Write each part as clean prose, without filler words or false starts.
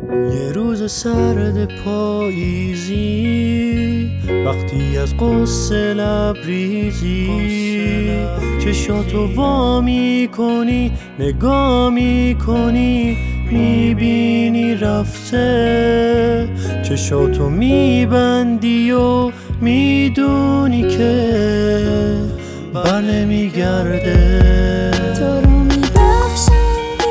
یه روز سرد پاییزی، وقتی از قصه لبریزی چشاتو وا میکنی، نگاه میکنی، میبینی رفته. چشاتو میبندی و میدونی که بر نمیگرده. تو رو میبخشم که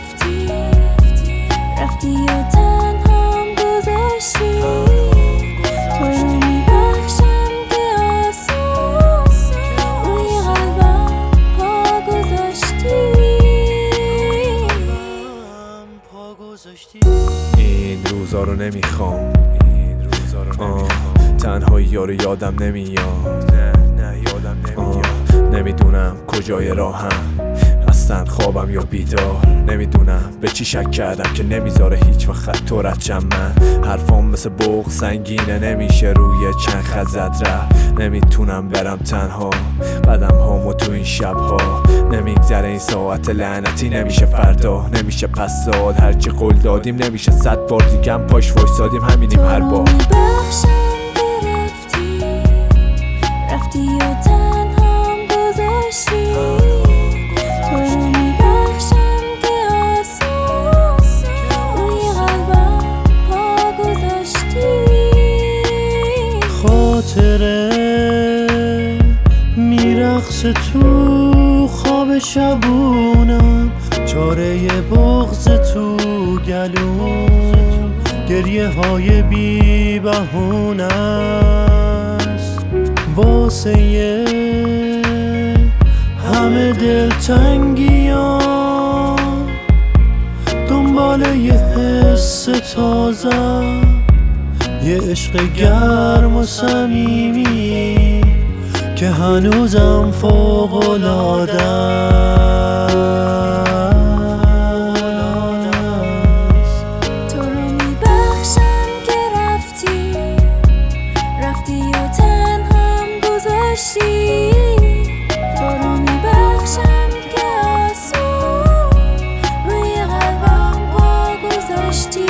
رفتی و تنهام گذاشتی. تو رو میبخشم که آسون روی قلبم پا گذاشتی. این روزا رو نمیخوام، تنهایی ها رو یادم نمیاد. نه یادم نمیاد. نمیدونم کجای راهم، اصلا خوابم یا بیدار. نمیدونم به چی شک کردم که نمیذاره هیچ وقت تو رد من. حرفام مثل بوق سنگینه، نمیشه روی چند خط زد رفت. نمیتونم برم تنها قدم هامو تو این شبها. نمیگذره این ساعت لعنتی، نمیشه فردا، نمیشه پس داد. هرچی قول دادیم نمیشه 100 بار دیگه هم پاش وایسادیم، همینیم هر بار. رفتی و تنهام گذاشتی. تو رو میبخشم که آسون روی قلبم پا گذاشتی. خاطره میرقصه تو خواب شبونم، چاره بغض تو گلوم، گریه های بی بهونه است واسه همه دلتنگیام. دنبال یه حس تازه، یه عشق گرم و صمیمی که هنوزم فوق‌العاده است. تو رو میبخشم که رفتی و تنهام گذاشتی. تو رو میبخشم که آسون روی قلبم پا گذاشتی.